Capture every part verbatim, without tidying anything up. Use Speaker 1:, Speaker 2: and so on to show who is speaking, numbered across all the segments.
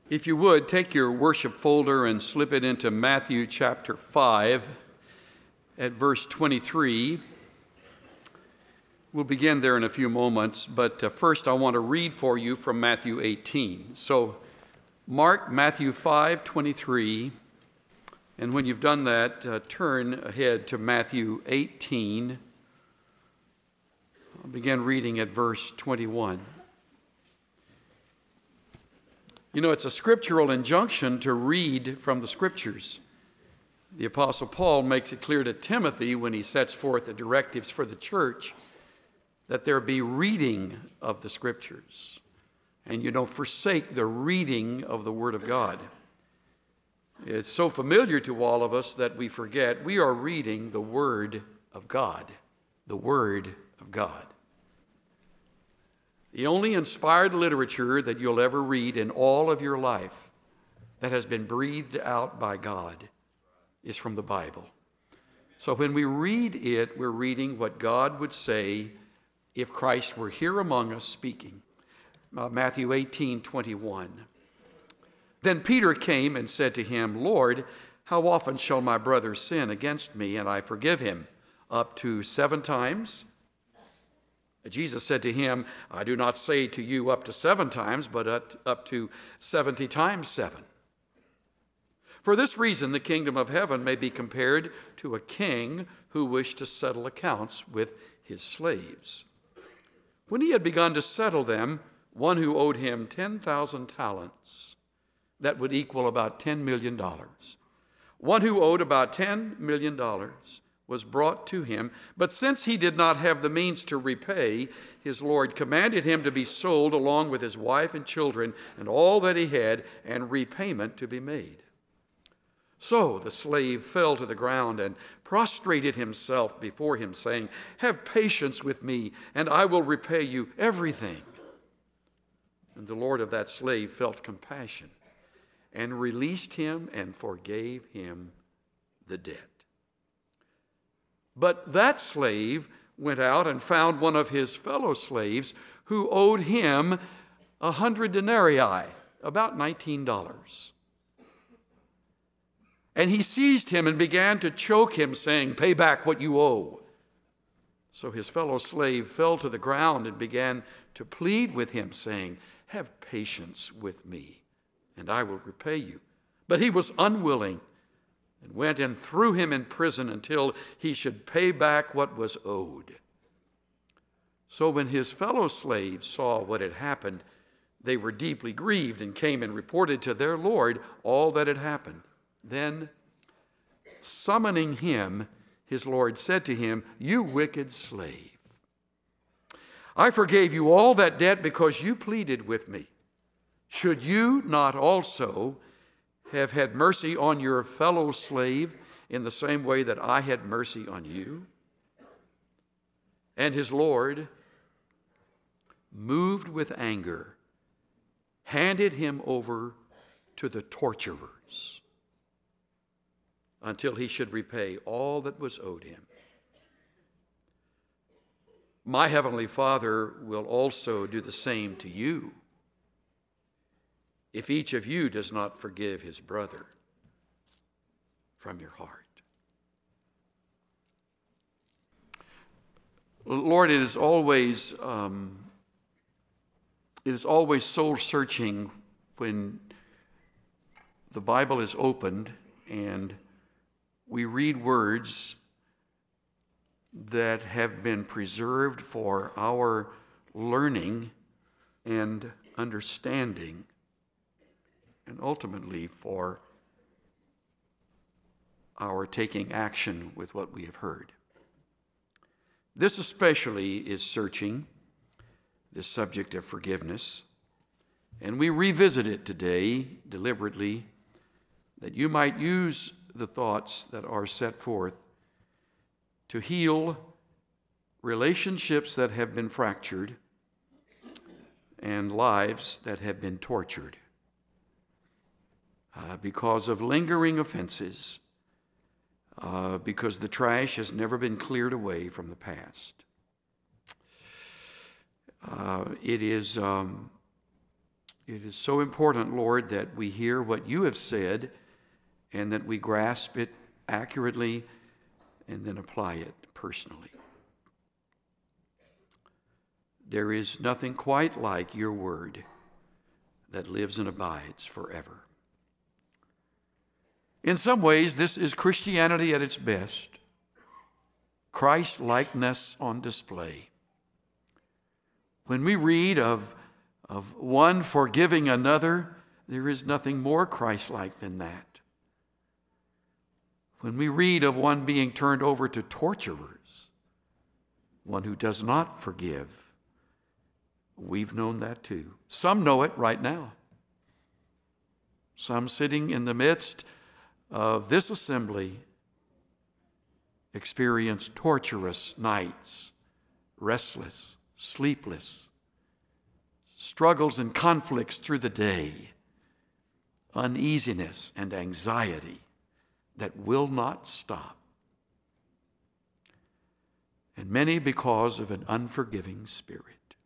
Speaker 1: If you would, take your worship folder and slip it into Matthew chapter five at verse twenty-three. We'll begin there in a few moments, but uh, first I want to read for you from Matthew eighteen. So mark Matthew five twenty-three, and when you've done that, uh, turn ahead to Matthew eighteen. I'll begin reading at verse twenty-one. You know, it's a scriptural injunction to read from the Scriptures. The Apostle Paul makes it clear to Timothy when he sets forth the directives for the church that there be reading of the Scriptures, and you don't forsake the reading of the Word of God. It's so familiar to all of us that we forget we are reading the Word of God, the Word of God. The only inspired literature that you'll ever read in all of your life that has been breathed out by God is from the Bible. So when we read it, we're reading what God would say if Christ were here among us speaking. Uh, Matthew eighteen twenty-one. Then Peter came and said to him, Lord, how often shall my brother sin against me and I forgive him? Up to seven times? Jesus said to him, I do not say to you up to seven times, but up to seventy times seven. For this reason, the kingdom of heaven may be compared to a king who wished to settle accounts with his slaves. When he had begun to settle them, one who owed him ten thousand talents, that would equal about ten million dollars. One who owed about ten million dollars was brought to him, but since he did not have the means to repay, his Lord commanded him to be sold along with his wife and children and all that he had, and repayment to be made. So the slave fell to the ground and prostrated himself before him, saying, Have patience with me, and I will repay you everything. And the Lord of that slave felt compassion and released him and forgave him the debt. But that slave went out and found one of his fellow slaves who owed him a hundred denarii, about nineteen dollars. And he seized him and began to choke him, saying, Pay back what you owe. So his fellow slave fell to the ground and began to plead with him, saying, Have patience with me, and I will repay you. But he was unwilling, and went and threw him in prison until he should pay back what was owed. So when his fellow slaves saw what had happened, they were deeply grieved and came and reported to their Lord all that had happened. Then, summoning him, his Lord said to him, You wicked slave, I forgave you all that debt because you pleaded with me. Should you not also have had mercy on your fellow slave in the same way that I had mercy on you? And his Lord, moved with anger, handed him over to the torturers until he should repay all that was owed him. My heavenly Father will also do the same to you if each of you does not forgive his brother from your heart. Lord, it is always um, it is always soul-searching when the Bible is opened and we read words that have been preserved for our learning and understanding, and ultimately for our taking action with what we have heard. This especially is searching, this subject of forgiveness, and we revisit it today deliberately, that you might use the thoughts that are set forth to heal relationships that have been fractured and lives that have been tortured uh, because of lingering offenses, uh, because the trash has never been cleared away from the past. Uh, it is um, It is so important, Lord, that we hear what you have said and that we grasp it accurately and then apply it personally. There is nothing quite like your word that lives and abides forever. In some ways, this is Christianity at its best. Christ-likeness on display. When we read of, of one forgiving another, there is nothing more Christ-like than that. When we read of one being turned over to torturers, one who does not forgive, we've known that too. Some know it right now. Some sitting in the midst of this assembly experience torturous nights, restless, sleepless, struggles and conflicts through the day, uneasiness and anxiety that will not stop. And many because of an unforgiving spirit.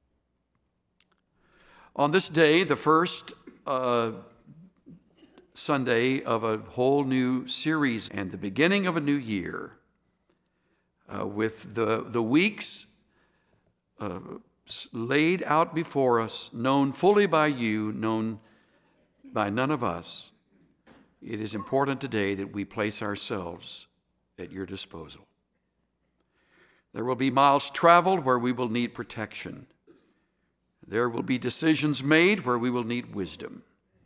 Speaker 1: On this day, the first uh, Sunday of a whole new series and the beginning of a new year, uh, with the, the weeks uh, laid out before us, known fully by you, known by none of us, it is important today that we place ourselves at your disposal. There will be miles traveled where we will need protection. There will be decisions made where we will need wisdom.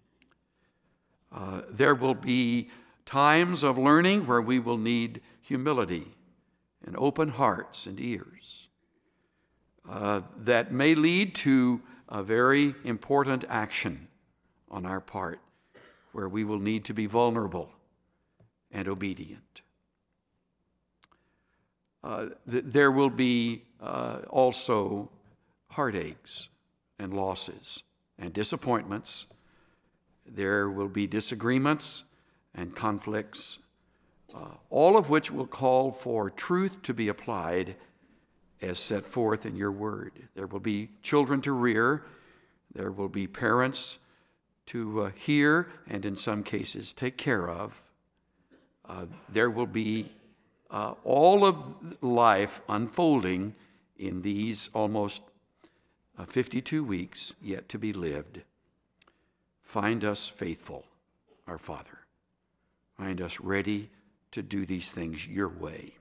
Speaker 1: Uh, there will be times of learning where we will need humility and open hearts and ears. Uh, that may lead to a very important action on our part where we will need to be vulnerable and obedient. Uh, th- there will be uh, also heartaches and losses and disappointments. There will be disagreements and conflicts, uh, all of which will call for truth to be applied as set forth in your word. There will be children to rear. There will be parents to uh, hear and in some cases take care of. Uh, there will be uh, all of life unfolding in these almost uh, fifty-two weeks yet to be lived. Find us faithful, our Father. Find us ready to do these things your way.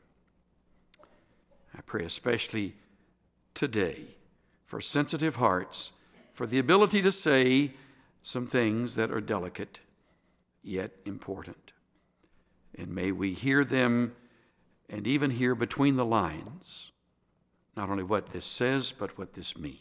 Speaker 1: I pray especially today for sensitive hearts, for the ability to say some things that are delicate yet important. And may we hear them and even hear between the lines, not only what this says, but what this means.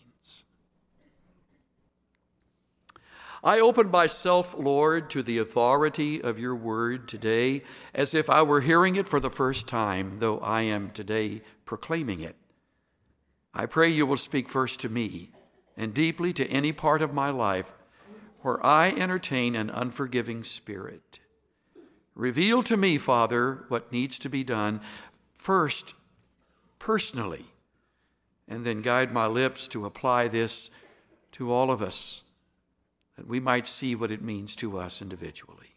Speaker 1: I open myself, Lord, to the authority of your word today as if I were hearing it for the first time, though I am today proclaiming it. I pray you will speak first to me and deeply to any part of my life where I entertain an unforgiving spirit. Reveal to me, Father, what needs to be done first personally, and then guide my lips to apply this to all of us, that we might see what it means to us individually.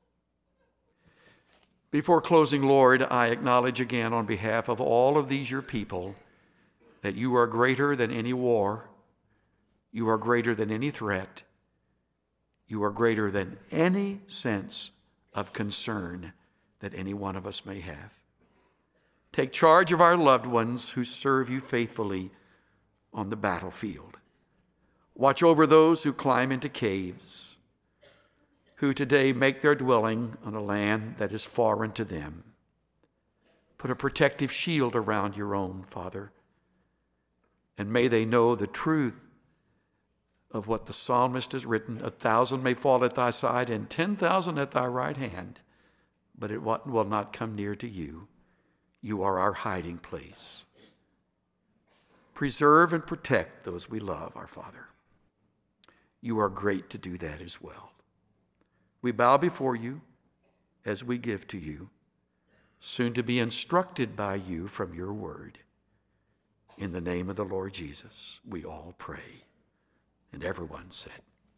Speaker 1: Before closing, Lord, I acknowledge again on behalf of all of these your people that you are greater than any war. You are greater than any threat. You are greater than any sense of concern that any one of us may have. Take charge of our loved ones who serve you faithfully on the battlefield. Watch over those who climb into caves, who today make their dwelling on a land that is foreign to them. Put a protective shield around your own, Father, and may they know the truth of what the psalmist has written. A thousand may fall at thy side and ten thousand at thy right hand, but it will not come near to you. You are our hiding place. Preserve and protect those we love, our Father. You are great to do that as well. We bow before you as we give to you, soon to be instructed by you from your word. In the name of the Lord Jesus, we all pray. And everyone said,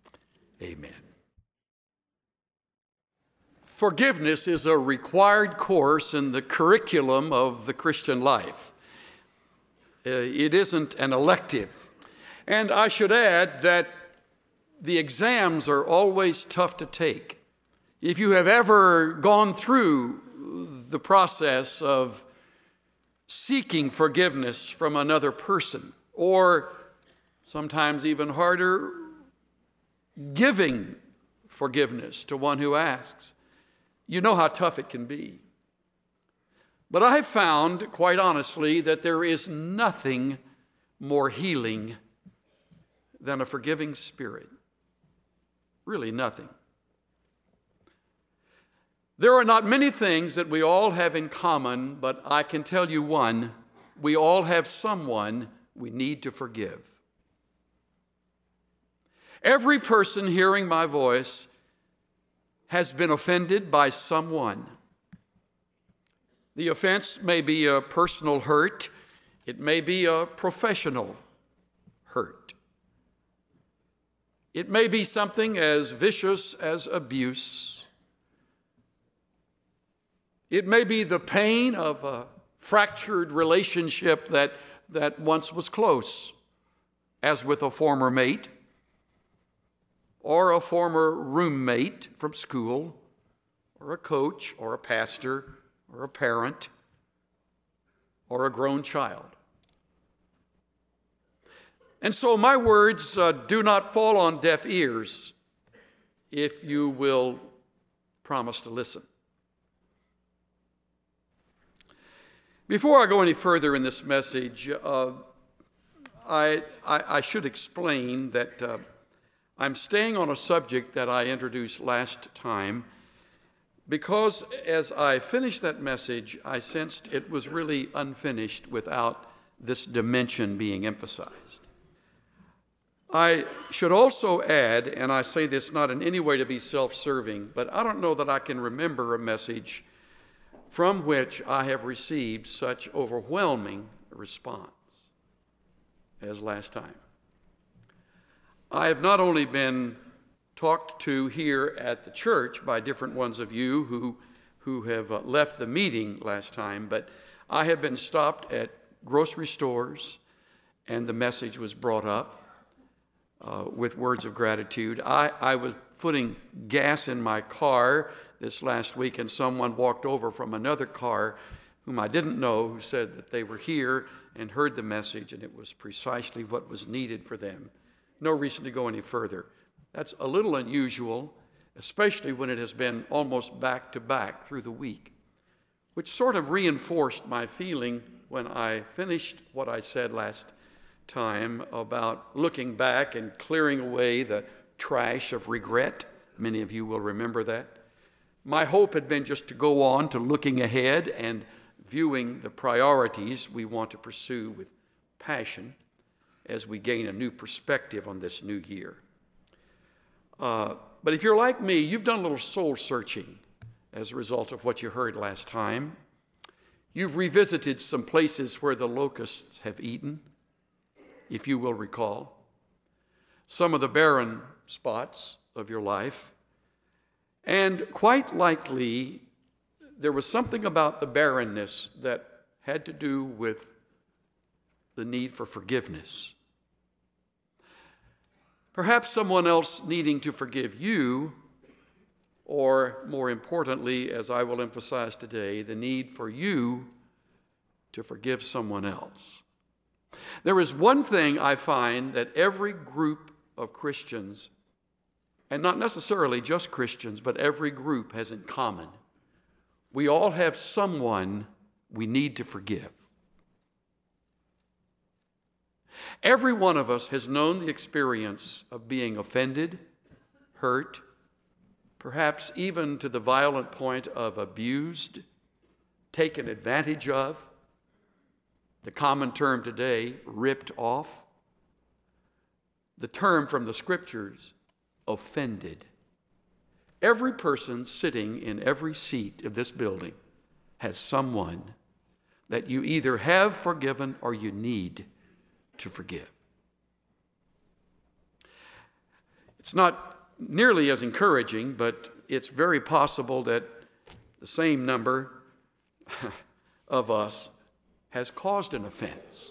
Speaker 1: Amen. Forgiveness is a required course in the curriculum of the Christian life. Uh, it isn't an elective. And I should add that the exams are always tough to take. If you have ever gone through the process of seeking forgiveness from another person, or sometimes even harder, giving forgiveness to one who asks, you know how tough it can be. But I have found, quite honestly, that there is nothing more healing than a forgiving spirit. Really nothing. There are not many things that we all have in common, but I can tell you one: we all have someone we need to forgive. Every person hearing my voice has been offended by someone. The offense may be a personal hurt. It may be a professional hurt. It may be something as vicious as abuse. It may be the pain of a fractured relationship that, that once was close, as with a former mate or a former roommate from school, or a coach or a pastor or a parent or a grown child. And so my words uh, do not fall on deaf ears if you will promise to listen. Before I go any further in this message, uh, I, I, I should explain that uh, I'm staying on a subject that I introduced last time because as I finished that message, I sensed it was really unfinished without this dimension being emphasized. I should also add, and I say this not in any way to be self-serving, but I don't know that I can remember a message from which I have received such overwhelming response as last time. I have not only been talked to here at the church by different ones of you who, who have uh, left the meeting last time, but I have been stopped at grocery stores and the message was brought up uh, with words of gratitude. I, I was putting gas in my car this last week, and someone walked over from another car whom I didn't know, who said that they were here and heard the message, and it was precisely what was needed for them. No reason to go any further. That's a little unusual, especially when it has been almost back to back through the week, which sort of reinforced my feeling when I finished what I said last time about looking back and clearing away the trash of regret. Many of you will remember that. My hope had been just to go on to looking ahead and viewing the priorities we want to pursue with passion as we gain a new perspective on this new year. Uh, but if you're like me, you've done a little soul searching as a result of what you heard last time. You've revisited some places where the locusts have eaten, if you will recall, some of the barren spots of your life. And quite likely, there was something about the barrenness that had to do with the need for forgiveness. Perhaps someone else needing to forgive you, or more importantly, as I will emphasize today, the need for you to forgive someone else. There is one thing I find that every group of Christians, and not necessarily just Christians, but every group has in common. We all have someone we need to forgive. Every one of us has known the experience of being offended, hurt, perhaps even to the violent point of abused, taken advantage of, the common term today, ripped off. The term from the scriptures, offended. Every person sitting in every seat of this building has someone that you either have forgiven or you need to forgive. It's not nearly as encouraging, but it's very possible that the same number of us has caused an offense.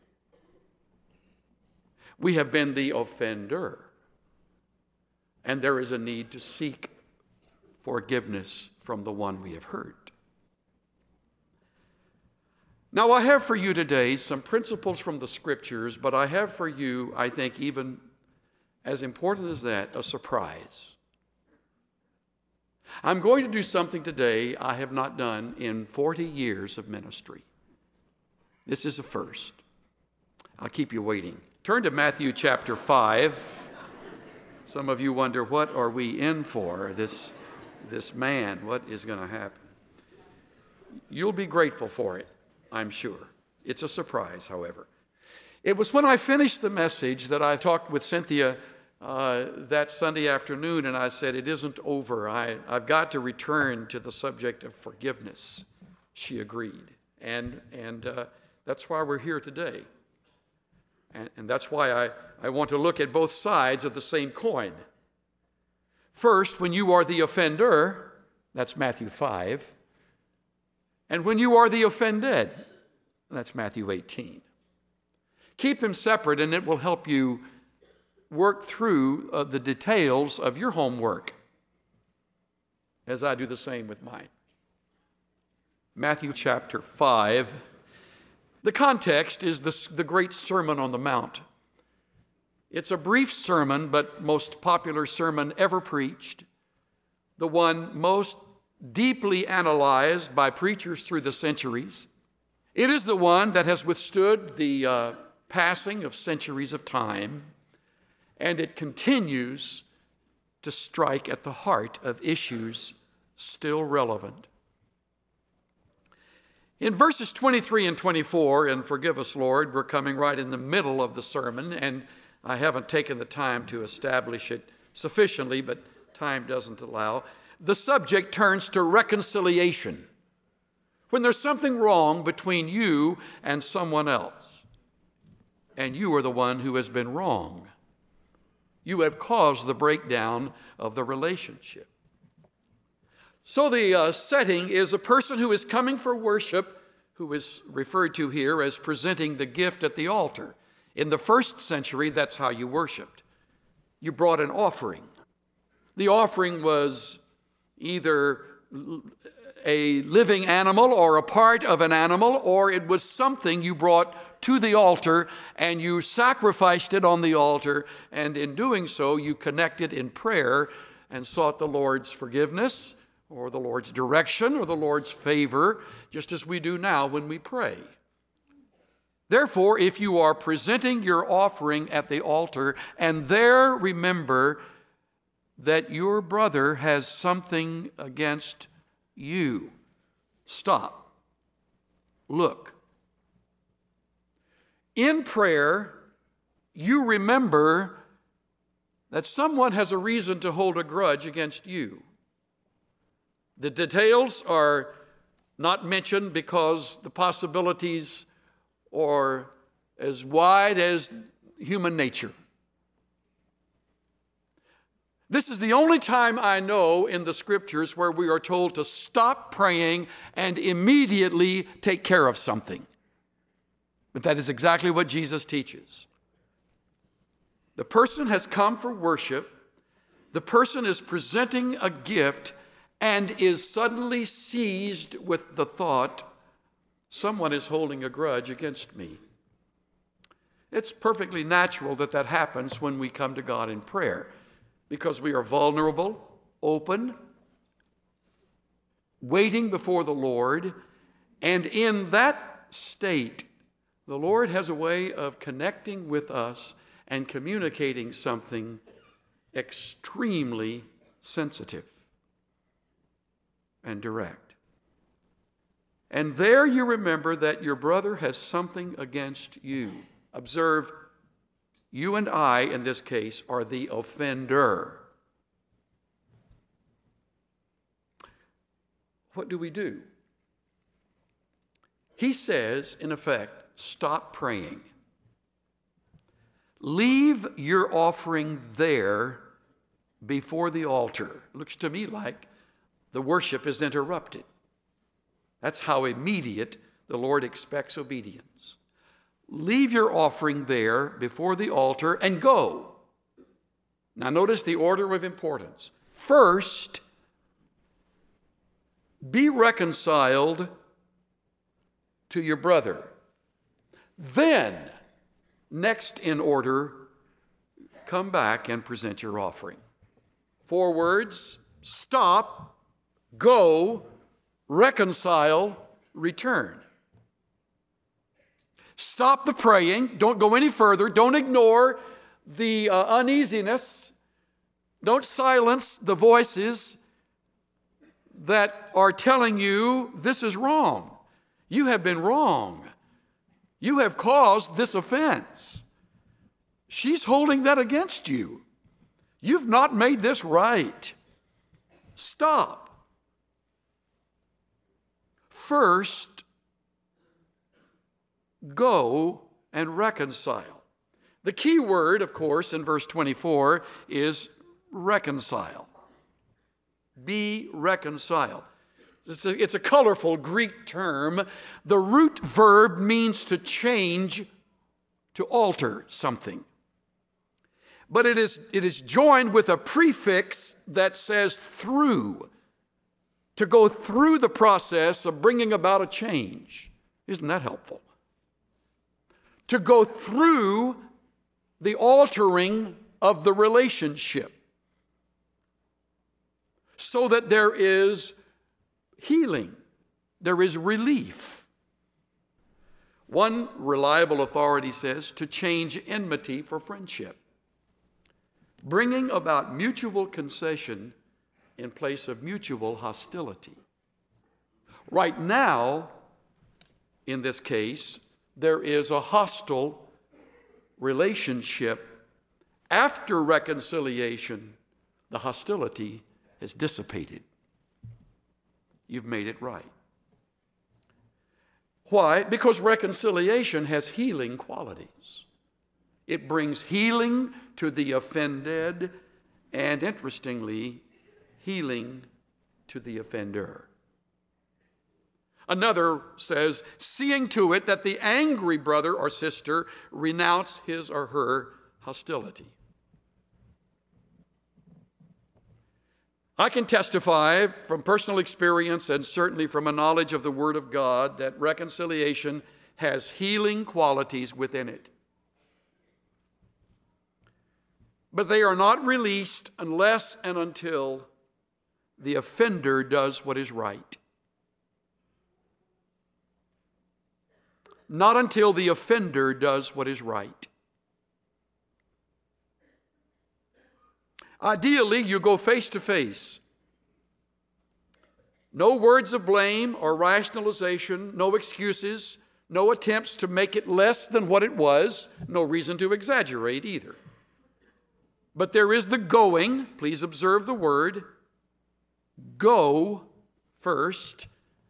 Speaker 1: We have been the offender, and there is a need to seek forgiveness from the one we have hurt. Now, I have for you today some principles from the Scriptures, but I have for you, I think, even as important as that, a surprise. I'm going to do something today I have not done in forty years of ministry. This is a first. I'll keep you waiting. Turn to Matthew chapter five. Some of you wonder, what are we in for? This, this man, what is going to happen? You'll be grateful for it, I'm sure. It's a surprise, however. It was when I finished the message that I talked with Cynthia uh, that Sunday afternoon, and I said, it isn't over. I, I've got to return to the subject of forgiveness. She agreed. And, and uh, that's why we're here today. And, and that's why I, I want to look at both sides of the same coin. First, when you are the offender, that's Matthew five. And when you are the offended, that's Matthew eighteen. Keep them separate, and it will help you work through uh, the details of your homework, as I do the same with mine. Matthew chapter five. The context is the, the great Sermon on the Mount. It's a brief sermon, but most popular sermon ever preached, the one most deeply analyzed by preachers through the centuries. It is the one that has withstood the uh, passing of centuries of time, and it continues to strike at the heart of issues still relevant. In verses twenty-three and twenty-four, and forgive us, Lord, we're coming right in the middle of the sermon, and I haven't taken the time to establish it sufficiently, but time doesn't allow. The subject turns to reconciliation. When there's something wrong between you and someone else, and you are the one who has been wrong, you have caused the breakdown of the relationship. So the uh, setting is a person who is coming for worship, who is referred to here as presenting the gift at the altar. In the first century, that's how you worshiped. You brought an offering. The offering was either a living animal or a part of an animal, or it was something you brought to the altar and you sacrificed it on the altar, and in doing so, you connected in prayer and sought the Lord's forgiveness, or the Lord's direction, or the Lord's favor, just as we do now when we pray. Therefore, if you are presenting your offering at the altar, and there remember that your brother has something against you, stop. Look. In prayer, you remember that someone has a reason to hold a grudge against you. The details are not mentioned because the possibilities are as wide as human nature. This is the only time I know in the Scriptures where we are told to stop praying and immediately take care of something. But that is exactly what Jesus teaches. The person has come for worship. The person is presenting a gift and is suddenly seized with the thought, someone is holding a grudge against me. It's perfectly natural that that happens when we come to God in prayer, because we are vulnerable, open, waiting before the Lord, and in that state, the Lord has a way of connecting with us and communicating something extremely sensitive and direct. And there you remember that your brother has something against you. Observe, you and I, in this case, are the offender. What do we do? He says, in effect, stop praying. Leave your offering there before the altar. Looks to me like the worship is interrupted. That's how immediate the Lord expects obedience. Leave your offering there before the altar and go. Now notice the order of importance. First, be reconciled to your brother. Then, next in order, come back and present your offering. Four words: stop, go, reconcile, return. Stop the praying. Don't go any further. Don't ignore the uh, uneasiness. Don't silence the voices that are telling you this is wrong. You have been wrong. You have caused this offense. She's holding that against you. You've not made this right. Stop. First, go and reconcile. The key word, of course, in verse twenty-four is reconcile. Be reconciled. It's a, it's a colorful Greek term. The root verb means to change, to alter something. But it is, it is joined with a prefix that says through, to go through the process of bringing about a change. Isn't that helpful? To go through the altering of the relationship so that there is healing, there is relief. One reliable authority says to change enmity for friendship, bringing about mutual concession in place of mutual hostility. Right now, in this case, there is a hostile relationship. After reconciliation, the hostility has dissipated. You've made it right. Why? Because reconciliation has healing qualities. It brings healing to the offended and, interestingly, healing to the offender. Another says, seeing to it that the angry brother or sister renounce his or her hostility. I can testify from personal experience and certainly from a knowledge of the Word of God that reconciliation has healing qualities within it. But they are not released unless and until the offender does what is right. Not until the offender does what is right. Ideally, you go face to face. No words of blame or rationalization, no excuses, no attempts to make it less than what it was, no reason to exaggerate either. But there is the going, please observe the word, go first,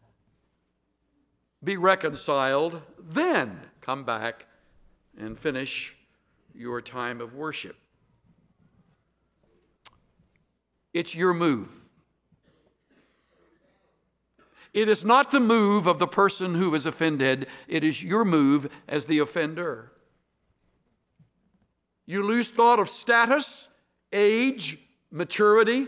Speaker 1: be reconciled, then come back and finish your time of worship. It's your move. It is not the move of the person who is offended. It is your move as the offender. You lose thought of status, age, maturity.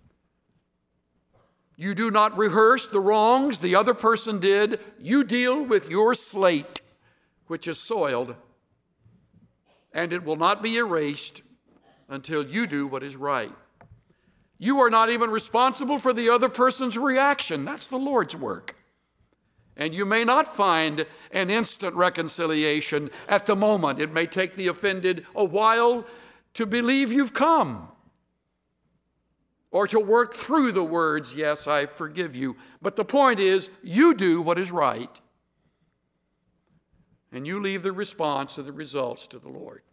Speaker 1: You do not rehearse the wrongs the other person did. You deal with your slate, which is soiled, and it will not be erased until you do what is right. You are not even responsible for the other person's reaction. That's the Lord's work. And you may not find an instant reconciliation at the moment. It may take the offended a while to believe you've come, or to work through the words, yes, I forgive you. But the point is, you do what is right, and you leave the response and the results to the Lord.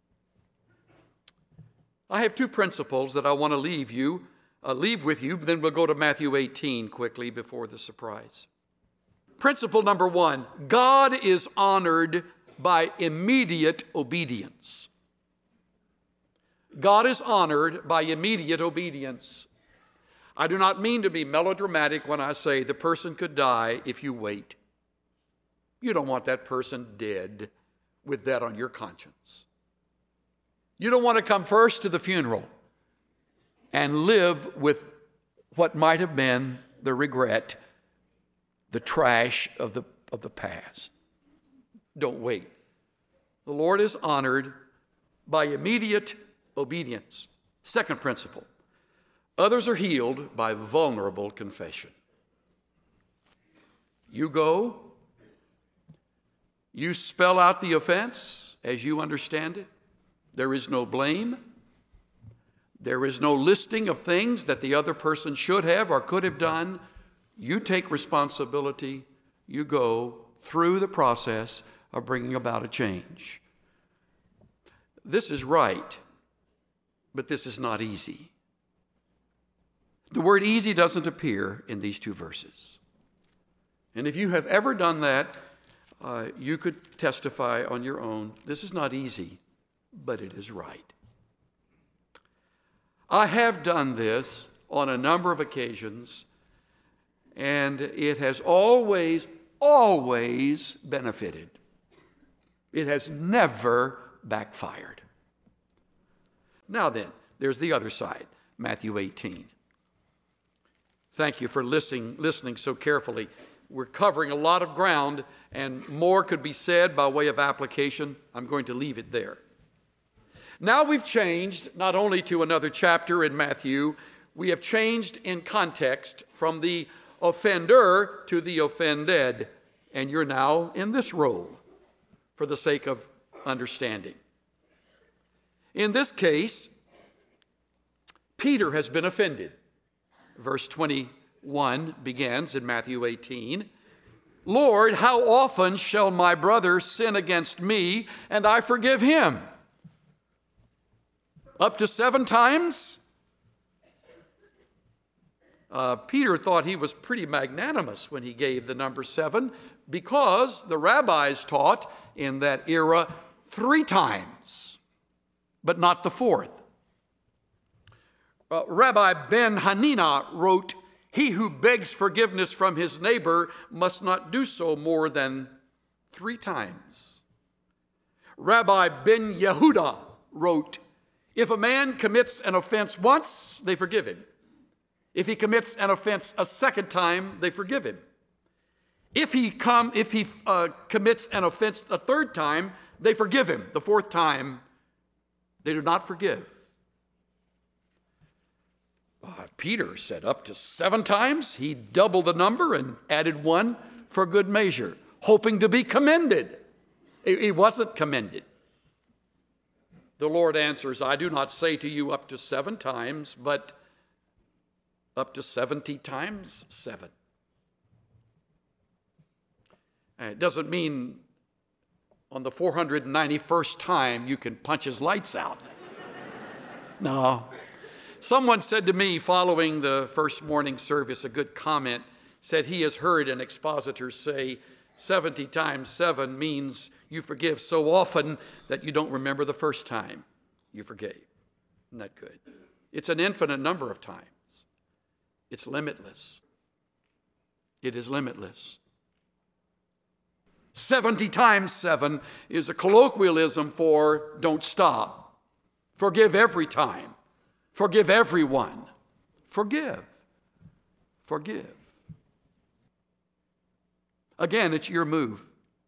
Speaker 1: I have two principles that I want to leave you, uh, leave with you, then we'll go to Matthew eighteen quickly before the surprise. Principle number one, God is honored by immediate obedience. God is honored by immediate obedience. I do not mean to be melodramatic when I say the person could die if you wait. You don't want that person dead with that on your conscience. You don't want to come first to the funeral and live with what might have been the regret, the trash of the, of the past. Don't wait. The Lord is honored by immediate obedience. Second principle, others are healed by vulnerable confession. You go, you spell out the offense as you understand it. There is no blame. There is no listing of things that the other person should have or could have done. You take responsibility. You go through the process of bringing about a change. This is right, but this is not easy. The word easy doesn't appear in these two verses. And if you have ever done that, uh, you could testify on your own. This is not easy, but it is right. I have done this on a number of occasions, and it has always, always benefited. It has never backfired. Now then, there's the other side, Matthew eighteen. Thank you for listening, listening so carefully. We're covering a lot of ground, and more could be said by way of application. I'm going to leave it there. Now we've changed not only to another chapter in Matthew, we have changed in context from the offender to the offended, and you're now in this role for the sake of understanding. In this case, Peter has been offended. Verse twenty-one begins in Matthew eighteen. Lord, how often shall my brother sin against me and I forgive him? Up to seven times? Uh, Peter thought he was pretty magnanimous when he gave the number seven because the rabbis taught in that era three times, but not the fourth. Uh, Rabbi Ben Hanina wrote, he who begs forgiveness from his neighbor must not do so more than three times. Rabbi Ben Yehuda wrote, if a man commits an offense once, they forgive him. If he commits an offense a second time, they forgive him. If he come, if he uh, commits an offense a third time, they forgive him. The fourth time, they do not forgive. Uh, Peter said up to seven times. He doubled the number and added one for good measure, hoping to be commended. He, he wasn't commended. The Lord answers, I do not say to you up to seven times, but up to seventy times seven. It doesn't mean on the four hundred ninety-first time you can punch his lights out. No. Someone said to me following the first morning service, a good comment, said he has heard an expositor say seventy times seven means you forgive so often that you don't remember the first time you forgave. Isn't that good? It's an infinite number of times. It's limitless. It is limitless. seventy times seven is a colloquialism for don't stop. Forgive every time. Forgive everyone. Forgive. Forgive. Again, it's your move.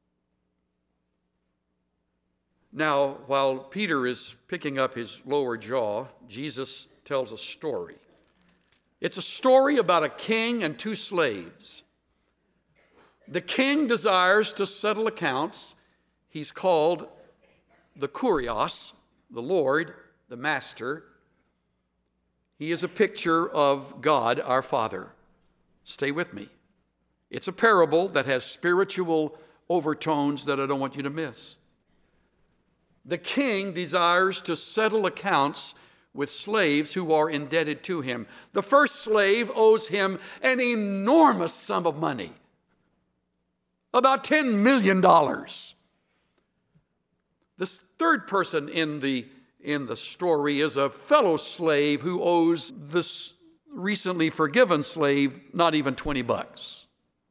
Speaker 1: Now, while Peter is picking up his lower jaw, Jesus tells a story. It's a story about a king and two slaves. The king desires to settle accounts. He's called the Kurios, the Lord, the Master. He is a picture of God, our Father. Stay with me. It's a parable that has spiritual overtones that I don't want you to miss. The king desires to settle accounts with slaves who are indebted to him. The first slave owes him an enormous sum of money, about ten million dollars. This third person in the, in the story is a fellow slave who owes this recently forgiven slave not even twenty bucks.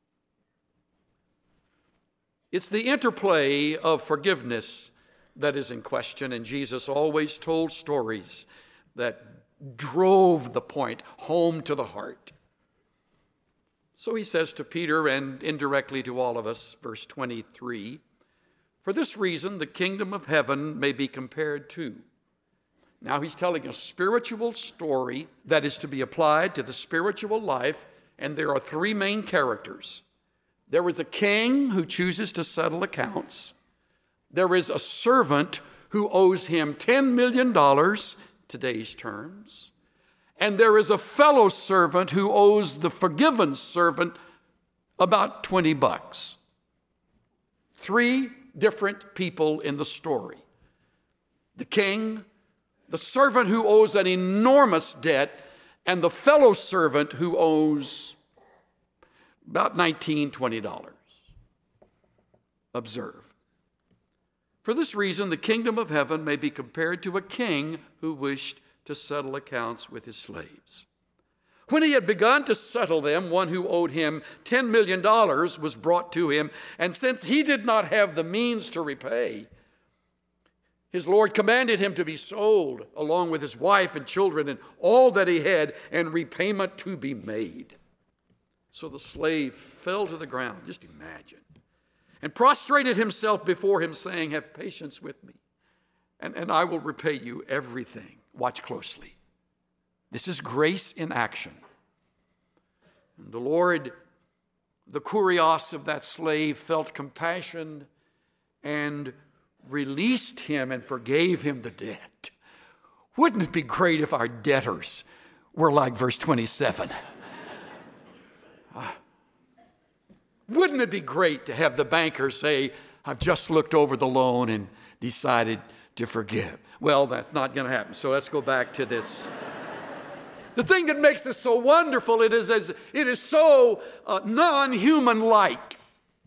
Speaker 1: It's the interplay of forgiveness that is in question, and Jesus always told stories that drove the point home to the heart. So he says to Peter, and indirectly to all of us, verse twenty-three, "For this reason the kingdom of heaven may be compared to." Now he's telling a spiritual story that is to be applied to the spiritual life, and there are three main characters. There is a king who chooses to settle accounts. There is a servant who owes him ten million dollars, today's terms. And there is a fellow servant who owes the forgiven servant about twenty bucks. Three different people in the story. The king, the servant who owes an enormous debt, and the fellow servant who owes about nineteen, twenty dollars. Observe. For this reason, the kingdom of heaven may be compared to a king who wished to settle accounts with his slaves. When he had begun to settle them, one who owed him ten million dollars was brought to him, and since he did not have the means to repay, his Lord commanded him to be sold, along with his wife and children and all that he had, and repayment to be made. So the slave fell to the ground, just imagine, and prostrated himself before him, saying, "Have patience with me, and, and I will repay you everything." Watch closely. This is grace in action. And the Lord, the kurios of that slave, felt compassion and released him and forgave him the debt. Wouldn't it be great if our debtors were like verse twenty-seven? uh, wouldn't it be great to have the banker say, "I've just looked over the loan and decided to forgive"? Well, that's not going to happen. So let's go back to this. The thing that makes this so wonderful, it is as it is so uh, non-human-like.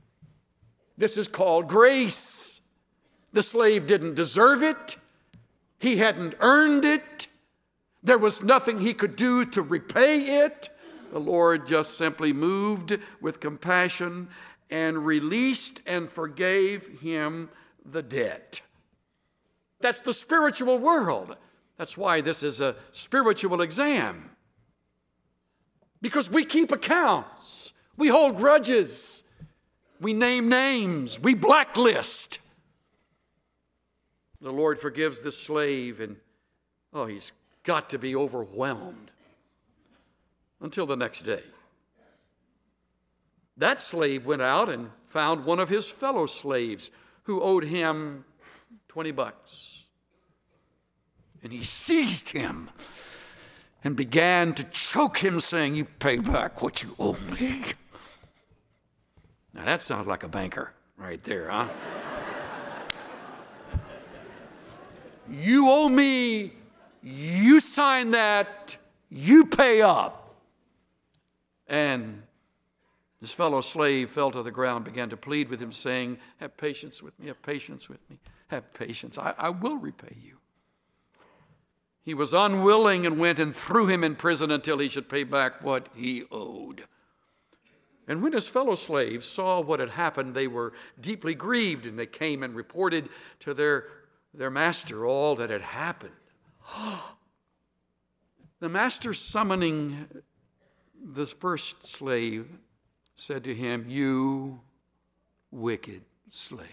Speaker 1: This is called grace. The slave didn't deserve it. He hadn't earned it. There was nothing he could do to repay it. The Lord just simply moved with compassion and released and forgave him the debt. That's the spiritual world. That's why this is a spiritual exam. Because we keep accounts. We hold grudges. We name names. We blacklist. The Lord forgives the slave, and oh, he's got to be overwhelmed until the next day. That slave went out and found one of his fellow slaves who owed him twenty bucks. And he seized him and began to choke him, saying, "You pay back what you owe me." Now that sounds like a banker right there, huh? You owe me, you sign that, you pay up. And this fellow slave fell to the ground, began to plead with him, saying, "Have patience with me, have patience with me, have patience. I, I will repay you." He was unwilling and went and threw him in prison until he should pay back what he owed. And when his fellow slaves saw what had happened, they were deeply grieved, and they came and reported to their, their master all that had happened. The master, summoning the first slave, said to him, "You wicked slave.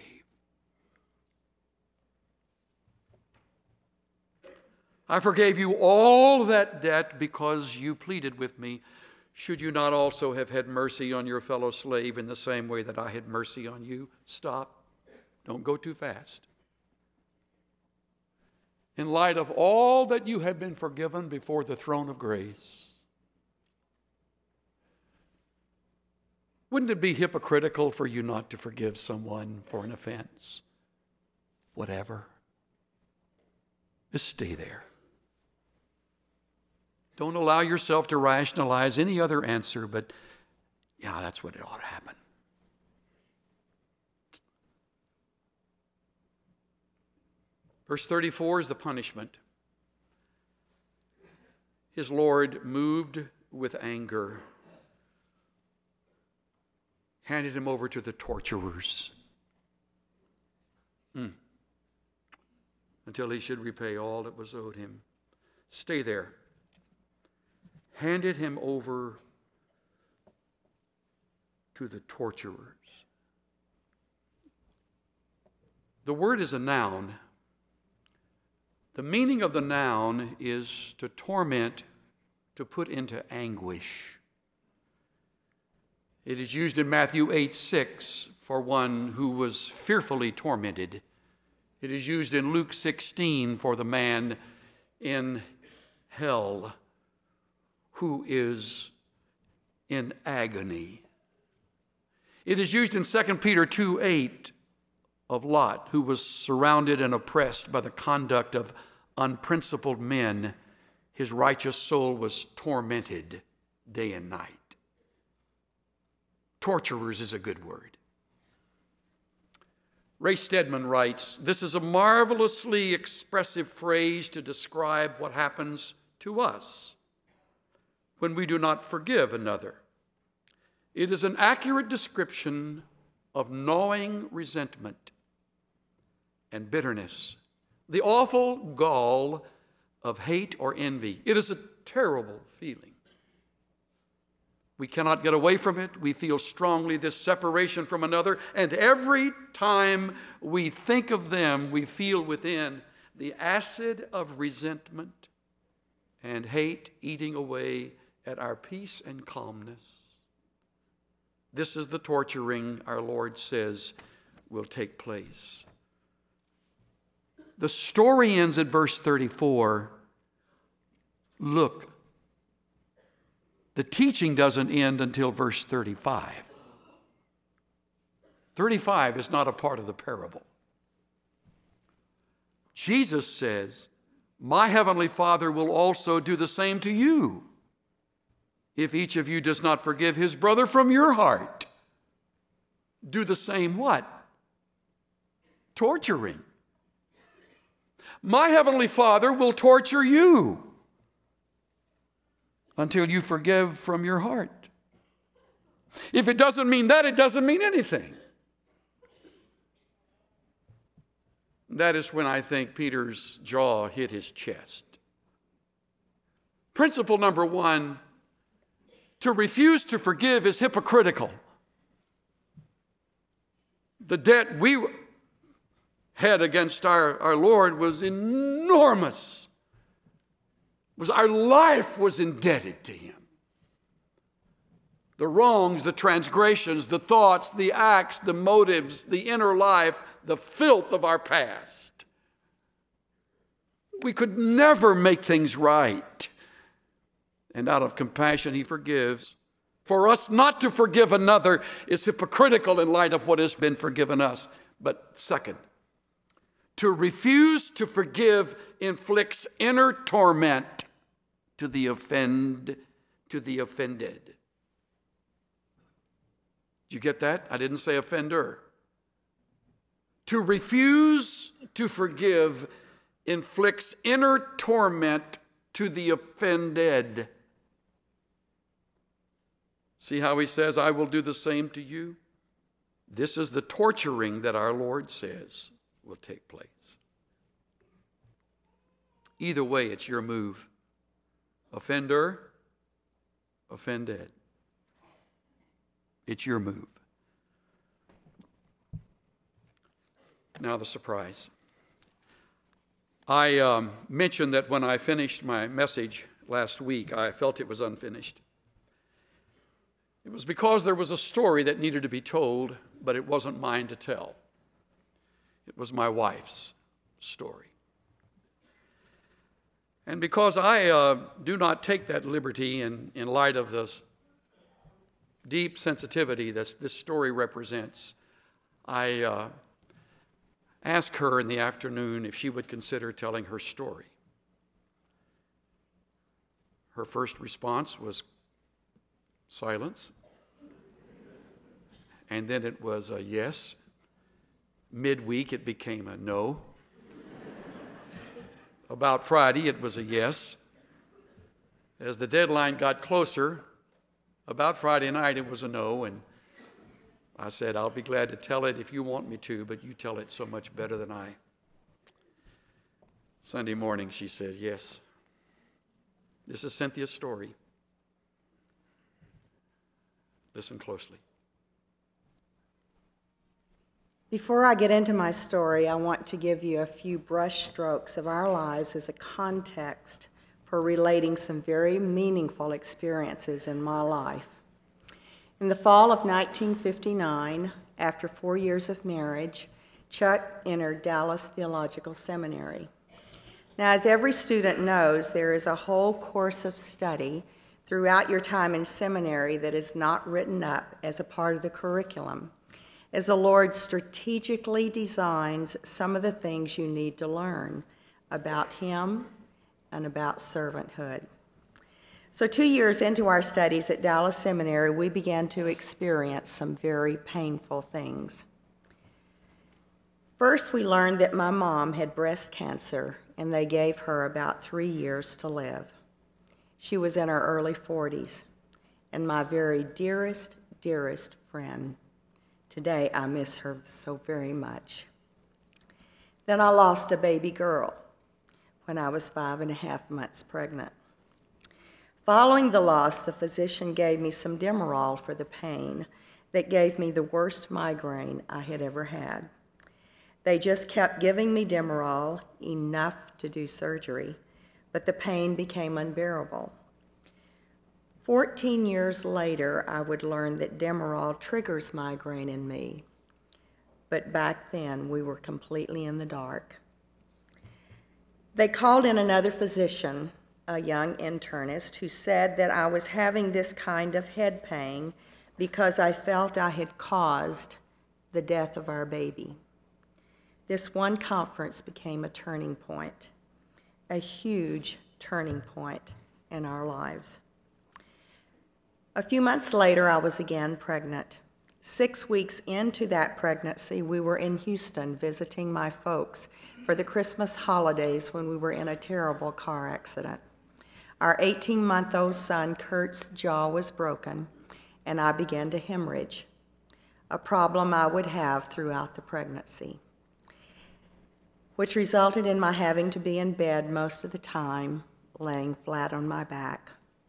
Speaker 1: I forgave you all that debt because you pleaded with me. Should you not also have had mercy on your fellow slave in the same way that I had mercy on you?" Stop. Don't go too fast. In light of all that you have been forgiven before the throne of grace, wouldn't it be hypocritical for you not to forgive someone for an offense? Whatever. Just stay there. Don't allow yourself to rationalize any other answer, but yeah, that's what it ought to happen. Verse thirty-four is the punishment. His Lord, moved with anger, handed him over to the torturers mm. until he should repay all that was owed him. Stay there. Handed him over to the torturers. The word is a noun. The meaning of the noun is to torment, to put into anguish. It is used in Matthew eight six for one who was fearfully tormented. It is used in Luke sixteen for the man in hell who is in agony. It is used in Second Peter two eight of Lot, who was surrounded and oppressed by the conduct of unprincipled men. His righteous soul was tormented day and night. Torturers is a good word. Ray Stedman writes, "This is a marvelously expressive phrase to describe what happens to us when we do not forgive another. It is an accurate description of gnawing resentment and bitterness, the awful gall of hate or envy. It is a terrible feeling. We cannot get away from it. We feel strongly this separation from another, and every time we think of them, we feel within the acid of resentment and hate eating away at our peace and calmness. This is the torturing our Lord says will take place." The story ends at verse thirty-four. Look, the teaching doesn't end until verse thirty-five. thirty-five is not a part of the parable. Jesus says, "My heavenly Father will also do the same to you if each of you does not forgive his brother from your heart." Do the same what? Torturing. My heavenly Father will torture you until you forgive from your heart. If it doesn't mean that, it doesn't mean anything. That is when I think Peter's jaw hit his chest. Principle number one, to refuse to forgive is hypocritical. The debt we had against our, our Lord was enormous. Was our life was indebted to him. The wrongs, the transgressions, the thoughts, the acts, the motives, the inner life, the filth of our past. We could never make things right. And out of compassion, he forgives. For us not to forgive another is hypocritical in light of what has been forgiven us. But second, to refuse to forgive inflicts inner torment to the offend, to the offended. Did you get that? I didn't say offender. To refuse to forgive inflicts inner torment to the offended. See how he says, "I will do the same to you"? This is the torturing that our Lord says will take place. Either way, it's your move. Offender, offended. It's your move. Now the surprise. I um, mentioned that when I finished my message last week, I felt it was unfinished. It was because there was a story that needed to be told, but it wasn't mine to tell. It was my wife's story. And because I uh, do not take that liberty in, in light of this deep sensitivity that this story represents, I uh, asked her in the afternoon if she would consider telling her story. Her first response was silence. And then it was a yes. Midweek, it became a no. About Friday, it was a yes. As the deadline got closer, about Friday night, it was a no, and I said, I'll be glad to tell it if you want me to, but you tell it so much better than I. Sunday morning, she said, yes. This is Cynthia's story. Listen closely.
Speaker 2: Before I get into my story, I want to give you a few brush strokes of our lives as a context for relating some very meaningful experiences in my life. In the fall of nineteen fifty-nine, after four years of marriage, Chuck entered Dallas Theological Seminary. Now, as every student knows, there is a whole course of study throughout your time in seminary that is not written up as a part of the curriculum, as the Lord strategically designs some of the things you need to learn about Him and about servanthood. So two years into our studies at Dallas Seminary, we began to experience some very painful things. First, we learned that my mom had breast cancer, and they gave her about three years to live. She was in her early forties, and my very dearest, dearest friend. Today, I miss her so very much. Then I lost a baby girl when I was five and a half months pregnant. Following the loss, the physician gave me some Demerol for the pain that gave me the worst migraine I had ever had. They just kept giving me Demerol, enough to do surgery, but the pain became unbearable. Fourteen years later, I would learn that Demerol triggers migraine in me, but back then we were completely in the dark. They called in another physician, a young internist, who said that I was having this kind of head pain because I felt I had caused the death of our baby. This one conference became a turning point, a huge turning point in our lives. A few months later, I was again pregnant. Six weeks into that pregnancy, we were in Houston visiting my folks for the Christmas holidays when we were in a terrible car accident. Our eighteen-month-old son, Kurt's jaw was broken, and I began to hemorrhage, a problem I would have throughout the pregnancy, which resulted in my having to be in bed most of the time, laying flat on my back.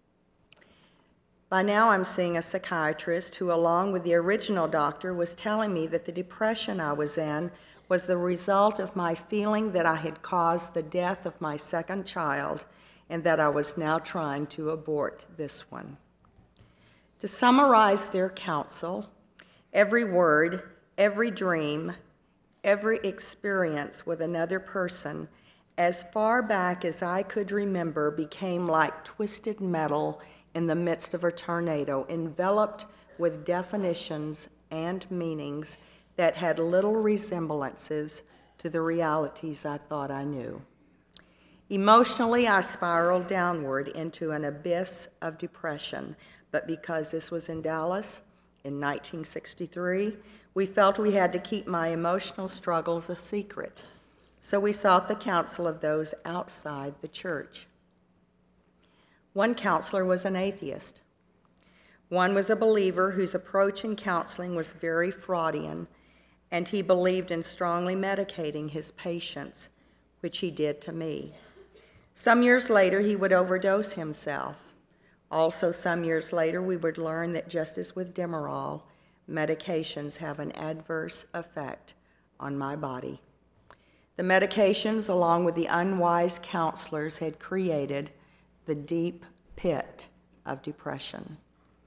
Speaker 2: By now, I'm seeing a psychiatrist who, along with the original doctor, was telling me that the depression I was in was the result of my feeling that I had caused the death of my second child and that I was now trying to abort this one. To summarize their counsel, every word, every dream, every experience with another person, as far back as I could remember, became like twisted metal in the midst of a tornado, enveloped with definitions and meanings that had little resemblances to the realities I thought I knew. Emotionally, I spiraled downward into an abyss of depression, but because this was in Dallas in nineteen sixty-three, we felt we had to keep my emotional struggles a secret, so we sought the counsel of those outside the church. One counselor was an atheist. One was a believer whose approach in counseling was very Freudian, and he believed in strongly medicating his patients, which he did to me. Some years later, he would overdose himself. Also, some years later, we would learn that just as with Demerol, medications have an adverse effect on my body. The medications, along with the unwise counselors, had created the deep pit of depression.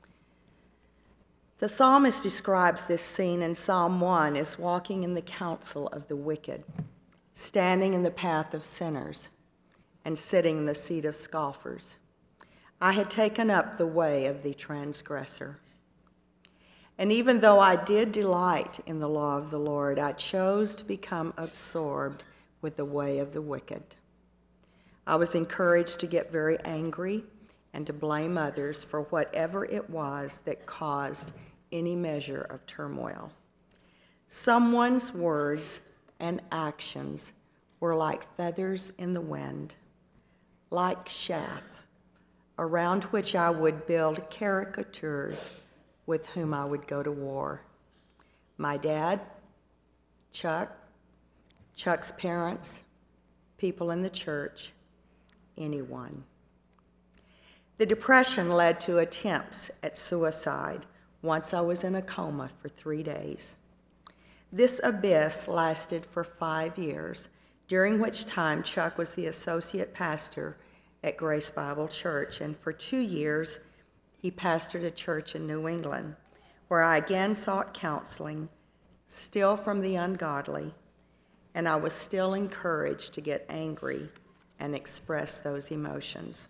Speaker 2: The psalmist describes this scene in Psalm one as walking in the counsel of the wicked, standing in the path of sinners, and sitting in the seat of scoffers. I had taken up the way of the transgressor. And even though I did delight in the law of the Lord, I chose to become absorbed with the way of the wicked. I was encouraged to get very angry and to blame others for whatever it was that caused any measure of turmoil. Someone's words and actions were like feathers in the wind, like chaff, around which I would build caricatures with whom I would go to war. My dad, Chuck, Chuck's parents, people in the church, anyone. The depression led to attempts at suicide once I was in a coma for three days. This abyss lasted for five years, during which time Chuck was the associate pastor at Grace Bible Church, and for two years he pastored a church in New England, where I again sought counseling, still from the ungodly, and I was still encouraged to get angry and express those emotions.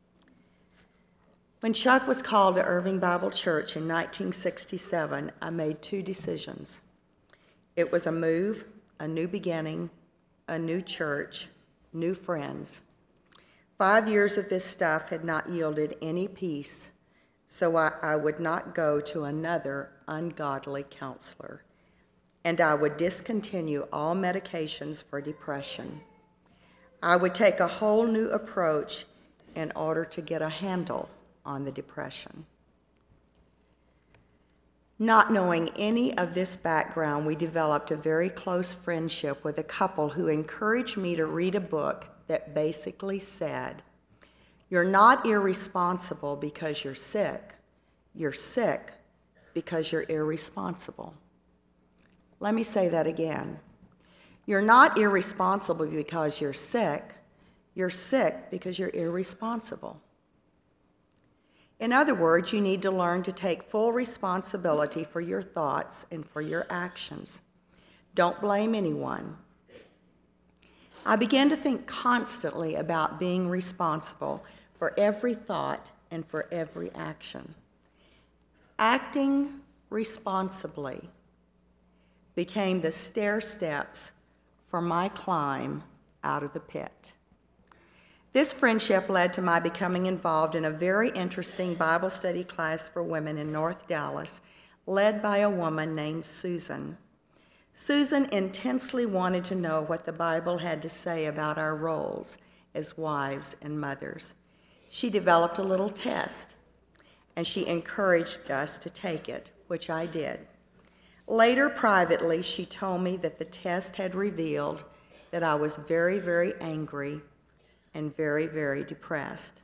Speaker 2: When Chuck was called to Irving Bible Church in nineteen sixty-seven, I made two decisions. It was a move, a new beginning, a new church, new friends. Five years of this stuff had not yielded any peace, so I, I would not go to another ungodly counselor, and I would discontinue all medications for depression. I would take a whole new approach in order to get a handle on the depression. Not knowing any of this background, we developed a very close friendship with a couple who encouraged me to read a book that basically said, "You're not irresponsible because you're sick. You're sick because you're irresponsible." Let me say that again. You're not irresponsible because you're sick. You're sick because you're irresponsible. In other words, you need to learn to take full responsibility for your thoughts and for your actions. Don't blame anyone. I began to think constantly about being responsible for every thought and for every action. Acting responsibly became the stair steps for my climb out of the pit. This friendship led to my becoming involved in a very interesting Bible study class for women in North Dallas, led by a woman named Susan. Susan intensely wanted to know what the Bible had to say about our roles as wives and mothers. She developed a little test, and she encouraged us to take it, which I did. Later, privately, she told me that the test had revealed that I was very, very angry and very, very depressed.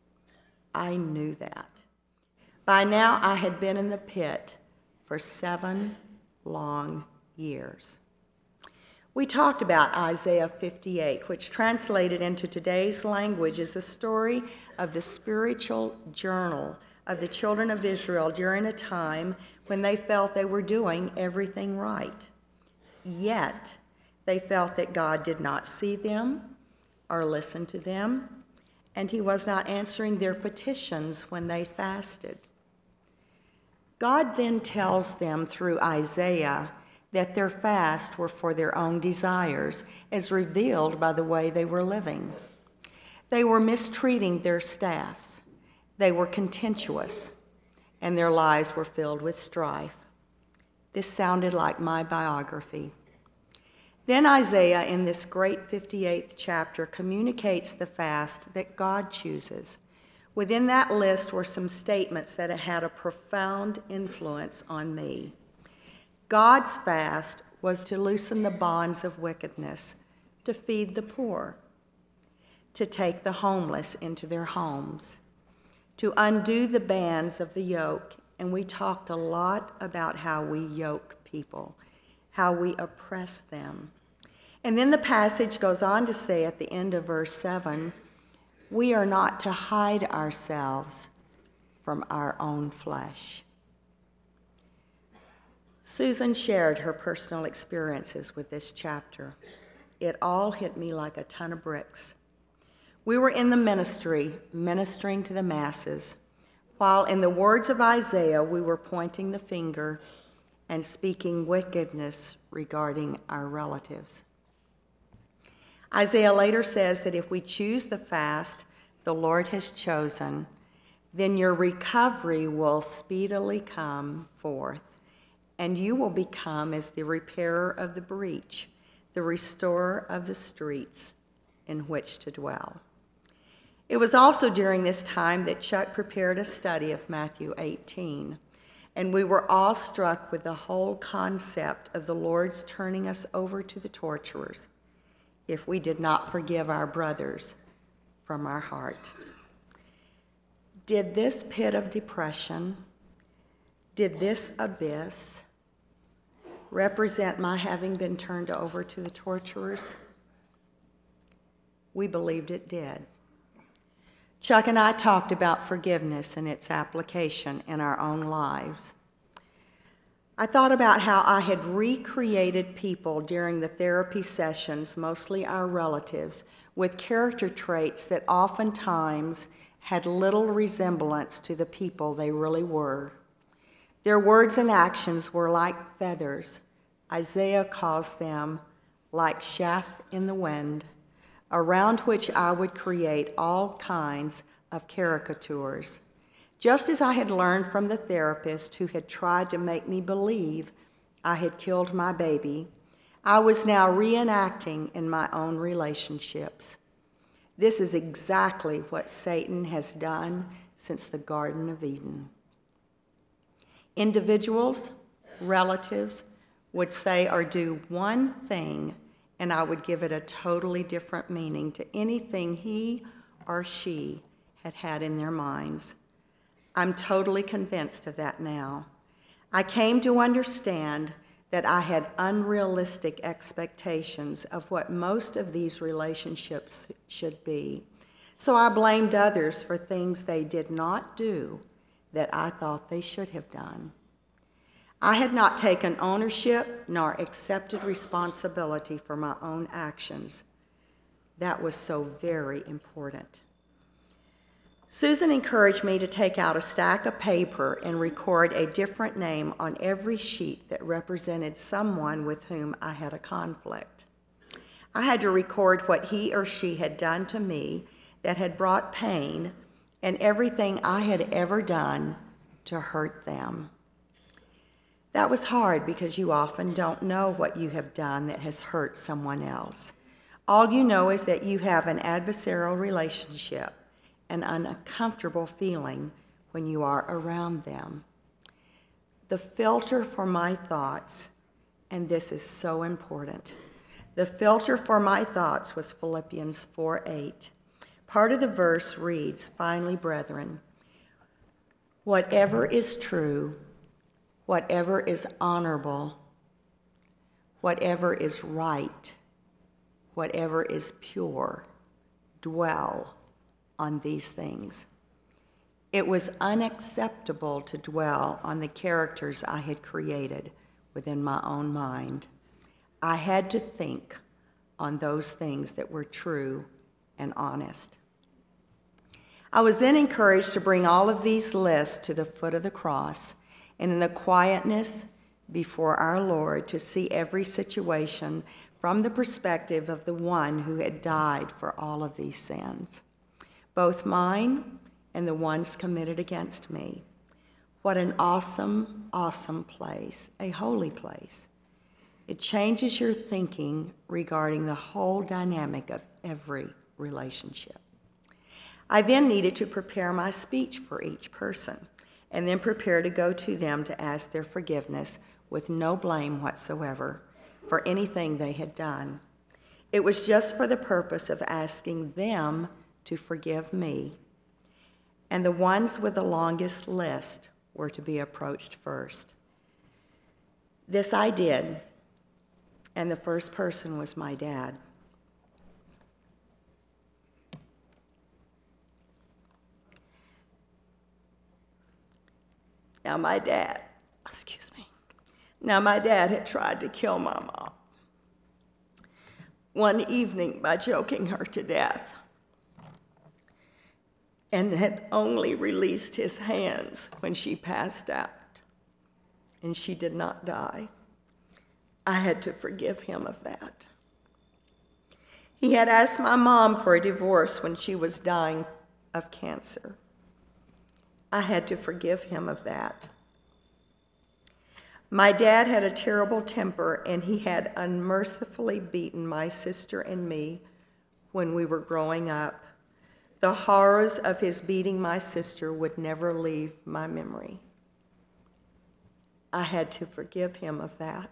Speaker 2: I knew that. By now, I had been in the pit for seven long years. We talked about Isaiah fifty-eight, which translated into today's language is the story of the spiritual journal of the children of Israel during a time when they felt they were doing everything right. Yet, they felt that God did not see them or listen to them, and he was not answering their petitions when they fasted. God then tells them through Isaiah that their fast were for their own desires, as revealed by the way they were living. They were mistreating their staffs. They were contentious, and their lives were filled with strife. This sounded like my biography. Then Isaiah, in this great fifty-eighth chapter, communicates the fast that God chooses. Within that list were some statements that had a profound influence on me. God's fast was to loosen the bonds of wickedness, to feed the poor, to take the homeless into their homes, to undo the bands of the yoke. And we talked a lot about how we yoke people, how we oppress them. And then the passage goes on to say at the end of verse seven, we are not to hide ourselves from our own flesh. Susan shared her personal experiences with this chapter. It all hit me like a ton of bricks. We were in the ministry, ministering to the masses, while in the words of Isaiah, we were pointing the finger and speaking wickedness regarding our relatives. Isaiah later says that if we choose the fast the Lord has chosen, then your recovery will speedily come forth, and you will become as the repairer of the breach, the restorer of the streets in which to dwell. It was also during this time that Chuck prepared a study of Matthew eighteen, and we were all struck with the whole concept of the Lord's turning us over to the torturers if we did not forgive our brothers from our heart. Did this pit of depression, did this abyss represent my having been turned over to the torturers? We believed it did. Chuck and I talked about forgiveness and its application in our own lives. I thought about how I had recreated people during the therapy sessions, mostly our relatives, with character traits that oftentimes had little resemblance to the people they really were. Their words and actions were like feathers. Isaiah calls them like chaff in the wind, around which I would create all kinds of caricatures. Just as I had learned from the therapist who had tried to make me believe I had killed my baby, I was now reenacting in my own relationships. This is exactly what Satan has done since the Garden of Eden. Individuals, relatives, would say or do one thing, and I would give it a totally different meaning to anything he or she had had in their minds. I'm totally convinced of that now. I came to understand that I had unrealistic expectations of what most of these relationships should be. So I blamed others for things they did not do that I thought they should have done. I had not taken ownership nor accepted responsibility for my own actions. That was so very important. Susan encouraged me to take out a stack of paper and record a different name on every sheet that represented someone with whom I had a conflict. I had to record what he or she had done to me that had brought pain and everything I had ever done to hurt them. That was hard because you often don't know what you have done that has hurt someone else. All you know is that you have an adversarial relationship, an uncomfortable feeling when you are around them. The filter for my thoughts, and this is so important, the filter for my thoughts was Philippians four eight. Part of the verse reads, "Finally, brethren, whatever is true, whatever is honorable, whatever is right, whatever is pure, dwell on these things." It was unacceptable to dwell on the characters I had created within my own mind. I had to think on those things that were true and honest. I was then encouraged to bring all of these lists to the foot of the cross and in the quietness before our Lord to see every situation from the perspective of the one who had died for all of these sins, both mine and the ones committed against me. What an awesome, awesome place, a holy place. It changes your thinking regarding the whole dynamic of every relationship. I then needed to prepare my speech for each person, and then prepare to go to them to ask their forgiveness with no blame whatsoever for anything they had done. It was just for the purpose of asking them to forgive me. And the ones with the longest list were to be approached first. This I did, and the first person was my dad. Now my dad, excuse me, now my dad had tried to kill my mom one evening by choking her to death and had only released his hands when she passed out, and she did not die. I had to forgive him of that. He had asked my mom for a divorce when she was dying of cancer. I had to forgive him of that. My dad had a terrible temper, and he had unmercifully beaten my sister and me when we were growing up. The horrors of his beating my sister would never leave my memory. I had to forgive him of that.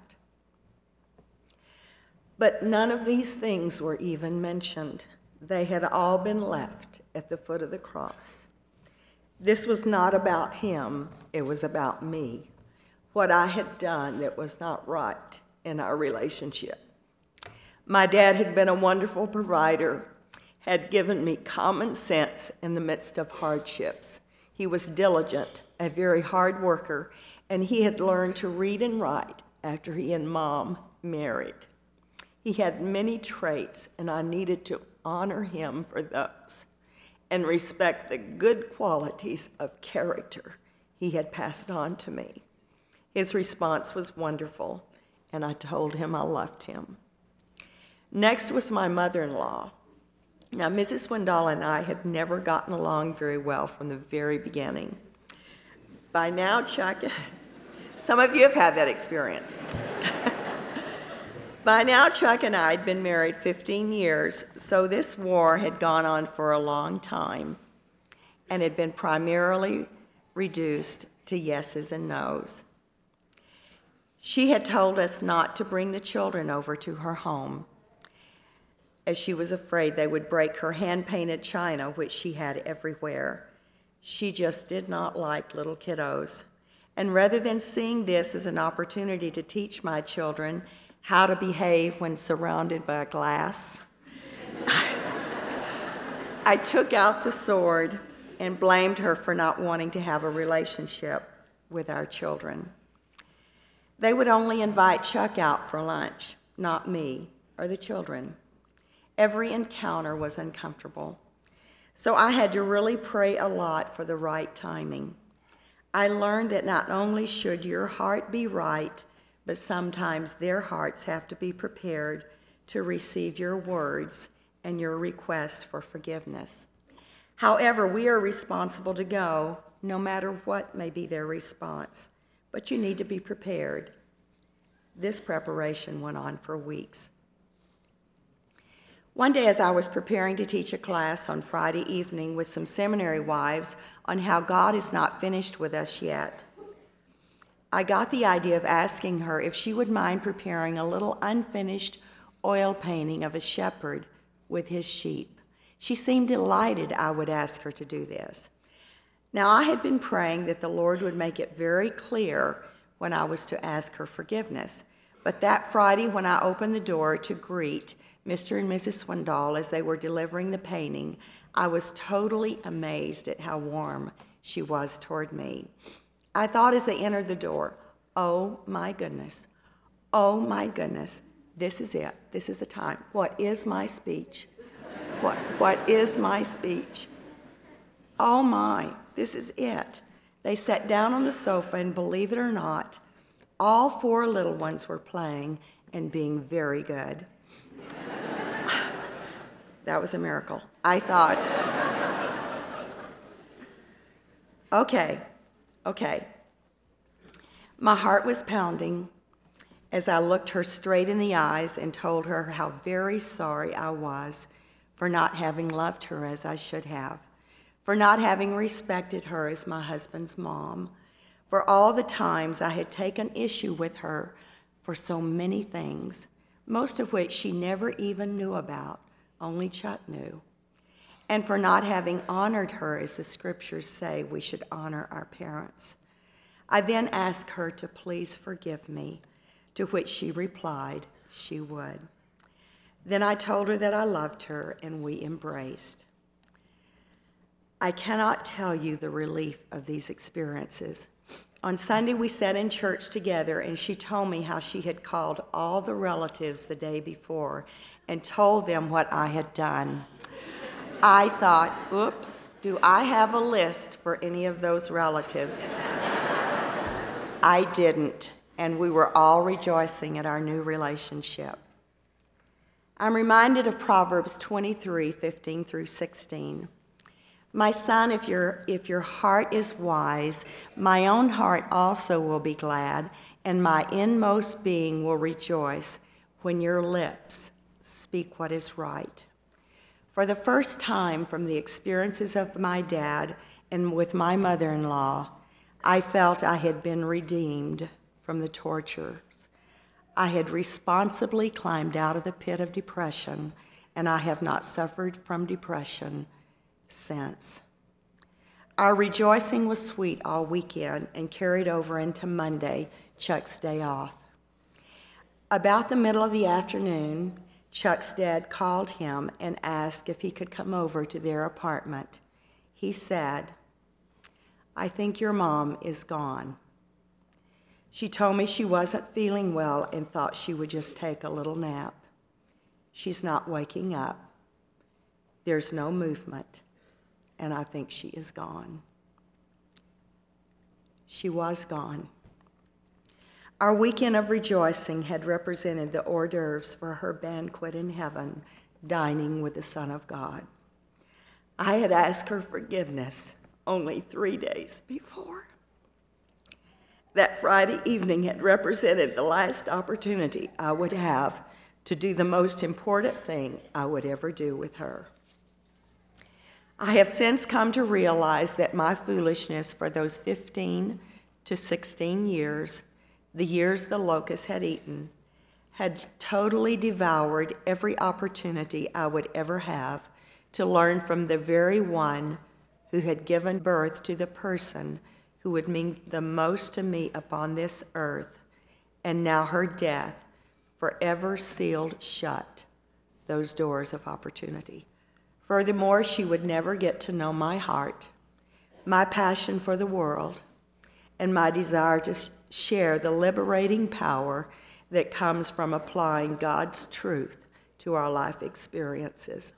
Speaker 2: But none of these things were even mentioned. They had all been left at the foot of the cross. This was not about him, it was about me. What I had done that was not right in our relationship. My dad had been a wonderful provider, had given me common sense in the midst of hardships. He was diligent, a very hard worker, and he had learned to read and write after he and Mom married. He had many traits, and I needed to honor him for those and respect the good qualities of character he had passed on to me. His response was wonderful, and I told him I loved him. Next was my mother-in-law. Now, Missus Swindoll and I had never gotten along very well from the very beginning. By now, Chuck, some of you have had that experience. By now, Chuck and I had been married fifteen years, so this war had gone on for a long time and had been primarily reduced to yeses and nos. She had told us not to bring the children over to her home, as she was afraid they would break her hand-painted china, which she had everywhere. She just did not like little kiddos. And rather than seeing this as an opportunity to teach my children how to behave when surrounded by glass, I took out the sword and blamed her for not wanting to have a relationship with our children. They would only invite Chuck out for lunch, not me or the children. Every encounter was uncomfortable. So I had to really pray a lot for the right timing. I learned that not only should your heart be right, but sometimes their hearts have to be prepared to receive your words and your request for forgiveness. However, we are responsible to go, no matter what may be their response, but you need to be prepared. This preparation went on for weeks. One day, as I was preparing to teach a class on Friday evening with some seminary wives on how God is not finished with us yet, I got the idea of asking her if she would mind preparing a little unfinished oil painting of a shepherd with his sheep. She seemed delighted I would ask her to do this. Now, I had been praying that the Lord would make it very clear when I was to ask her forgiveness. But that Friday, when I opened the door to greet Mister and Missus Swindoll as they were delivering the painting, I was totally amazed at how warm she was toward me. I thought as they entered the door, oh my goodness, oh my goodness, this is it. This is the time. What is my speech? What, what is my speech? Oh my, this is it. They sat down on the sofa, and believe it or not, all four little ones were playing and being very good. That was a miracle. I thought, okay, okay. My heart was pounding as I looked her straight in the eyes and told her how very sorry I was for not having loved her as I should have, for not having respected her as my husband's mom, for all the times I had taken issue with her for so many things, most of which she never even knew about, only Chuck knew, and for not having honored her as the scriptures say we should honor our parents. I then asked her to please forgive me, to which she replied she would. Then I told her that I loved her, and we embraced. I cannot tell you the relief of these experiences. On Sunday, we sat in church together, and she told me how she had called all the relatives the day before and told them what I had done. I thought, oops, do I have a list for any of those relatives? I didn't, and we were all rejoicing at our new relationship. I'm reminded of Proverbs twenty-three, fifteen through sixteen. My son, if your, if your heart is wise, my own heart also will be glad, and my inmost being will rejoice when your lips speak what is right. For the first time from the experiences of my dad and with my mother-in-law, I felt I had been redeemed from the tortures. I had responsibly climbed out of the pit of depression, and I have not suffered from depression since. Our rejoicing was sweet all weekend and carried over into Monday, Chuck's day off. About the middle of the afternoon, Chuck's dad called him and asked if he could come over to their apartment. He said, "I think your mom is gone. She told me she wasn't feeling well and thought she would just take a little nap. She's not waking up. There's no movement, and I think she is gone." She was gone. Our weekend of rejoicing had represented the hors d'oeuvres for her banquet in heaven, dining with the Son of God. I had asked her forgiveness only three days before. That Friday evening had represented the last opportunity I would have to do the most important thing I would ever do with her. I have since come to realize that my foolishness for those fifteen to sixteen years, the years the locust had eaten, had totally devoured every opportunity I would ever have to learn from the very one who had given birth to the person who would mean the most to me upon this earth, and now her death forever sealed shut those doors of opportunity. Furthermore, she would never get to know my heart, my passion for the world, and my desire to share the liberating power that comes from applying God's truth to our life experiences.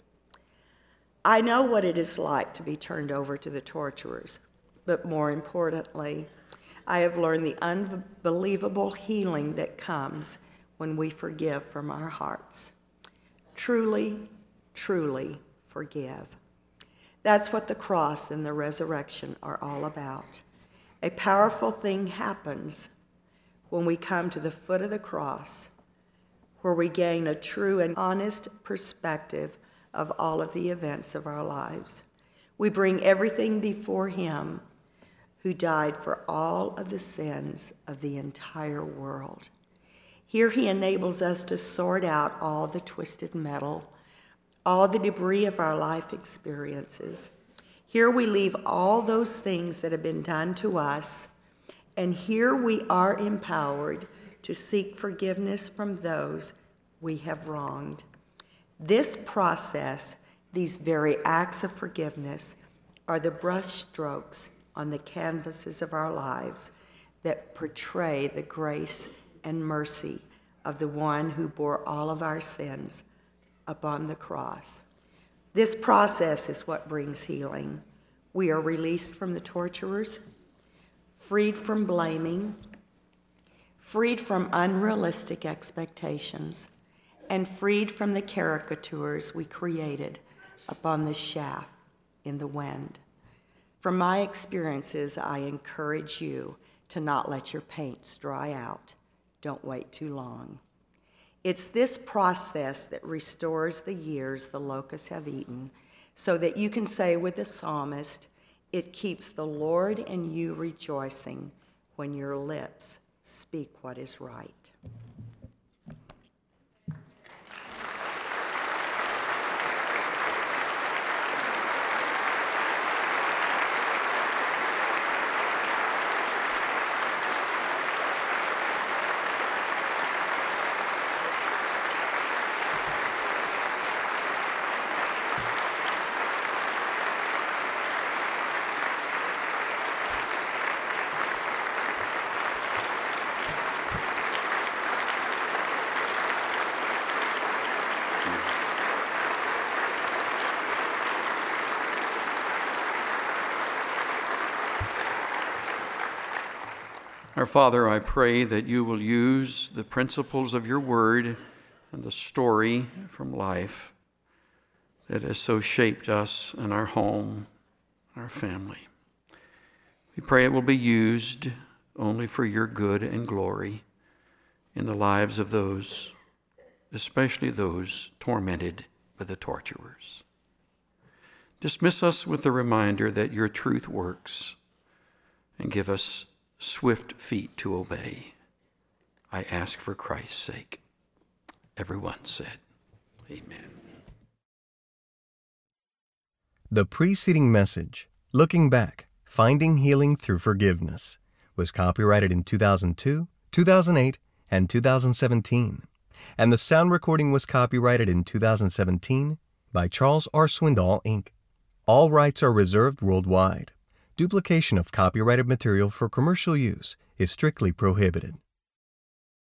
Speaker 2: I know what it is like to be turned over to the torturers, but more importantly, I have learned the unbelievable healing that comes when we forgive from our hearts. Truly, truly forgive. That's what the cross and the resurrection are all about. A powerful thing happens when we come to the foot of the cross, where we gain a true and honest perspective of all of the events of our lives. We bring everything before him who died for all of the sins of the entire world. Here he enables us to sort out all the twisted metal, all the debris of our life experiences. Here we leave all those things that have been done to us, and here we are empowered to seek forgiveness from those we have wronged. This process, these very acts of forgiveness, are the brushstrokes on the canvases of our lives that portray the grace and mercy of the one who bore all of our sins upon the cross. This process is what brings healing. We are released from the torturers, freed from blaming, freed from unrealistic expectations, and freed from the caricatures we created upon the shaft in the wind. From my experiences, I encourage you to not let your paints dry out. Don't wait too long. It's this process that restores the years the locusts have eaten, so that you can say with the psalmist, "It keeps the Lord and you rejoicing when your lips speak what is right."
Speaker 1: Our Father, I pray that you will use the principles of your word and the story from life that has so shaped us and our home, our family. We pray it will be used only for your good and glory in the lives of those, especially those tormented by the torturers. Dismiss us with the reminder that your truth works, and give us swift feet to obey. I ask for Christ's sake. Everyone said, amen.
Speaker 3: The preceding message, Looking Back, Finding Healing Through Forgiveness, was copyrighted in two thousand two, two thousand eight, and two thousand seventeen, and the sound recording was copyrighted in two thousand seventeen by Charles R. Swindoll, Incorporated. All rights are reserved worldwide. Duplication of copyrighted material for commercial use is strictly prohibited.